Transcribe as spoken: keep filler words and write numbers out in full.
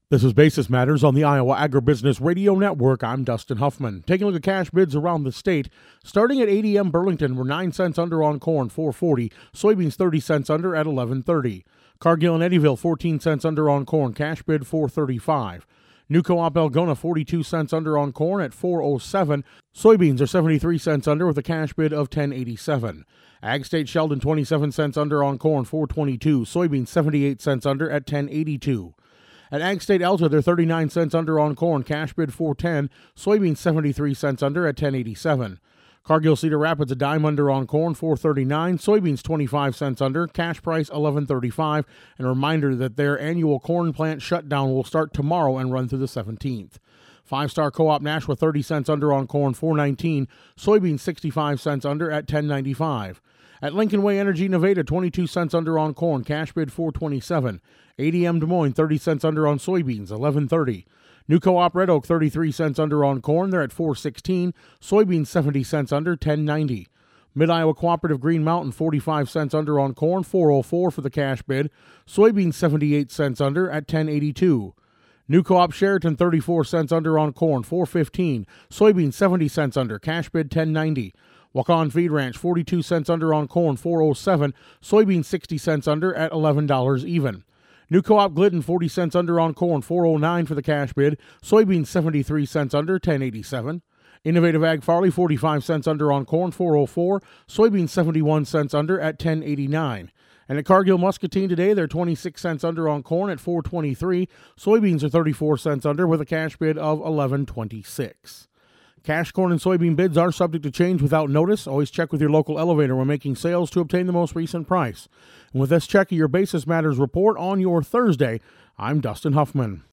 This is Basis Matters on the Iowa Agribusiness Radio Network. I'm Dustin Huffman. Taking a look at cash bids around the state. Starting at A D M Burlington, we're nine cents under on corn, four forty. Soybeans thirty cents under at eleven thirty. Cargill and Eddyville, fourteen cents under on corn, cash bid four thirty-five. New Co-op Algona, forty-two cents under on corn at four oh seven. Soybeans are seventy-three cents under with a cash bid of ten eighty-seven. Ag State Sheldon, twenty-seven cents under on corn, four twenty-two. Soybeans, seventy-eight cents under at ten eighty-two. At Ag State Alta, they're thirty-nine cents under on corn, cash bid four ten. Soybeans, seventy-three cents under at ten eighty-seven. Cargill Cedar Rapids, a dime under on corn, four thirty-nine. Soybeans, twenty-five cents under, cash price eleven thirty-five. And a reminder that their annual corn plant shutdown will start tomorrow and run through the seventeenth. Five Star Co-op Nashua, thirty cents under on corn, four nineteen. Soybeans, sixty-five cents under at ten ninety-five. At Lincoln Way Energy Nevada, twenty-two cents under on corn, cash bid four twenty-seven. A D M Des Moines, thirty cents under on soybeans, eleven thirty. New Co-op Red Oak, thirty-three cents under on corn, they're at four sixteen. Soybeans, seventy cents under, ten ninety. Mid-Iowa Cooperative Green Mountain, forty-five cents under on corn, four oh four for the cash bid. Soybeans, seventy-eight cents under at ten eighty-two. New Co-op Sheraton, thirty-four cents under on corn, four fifteen. Soybeans, seventy cents under, cash bid ten ninety. Waukon Feed Ranch, forty-two cents under on corn, four oh seven. Soybeans, sixty cents under at eleven dollars even. New Co-op Glidden, forty cents under on corn, four oh nine for the cash bid. Soybeans, seventy-three cents under, ten eighty-seven. Innovative Ag Farley, forty-five cents under on corn, four oh four. Soybeans, seventy-one cents under at ten eighty-nine. And at Cargill Muscatine today, they're twenty-six cents under on corn at four twenty-three. Soybeans are thirty-four cents under with a cash bid of eleven twenty-six. Cash corn and soybean bids are subject to change without notice. Always check with your local elevator when making sales to obtain the most recent price. And with this check of your Basis Matters report on your Thursday, I'm Dustin Huffman.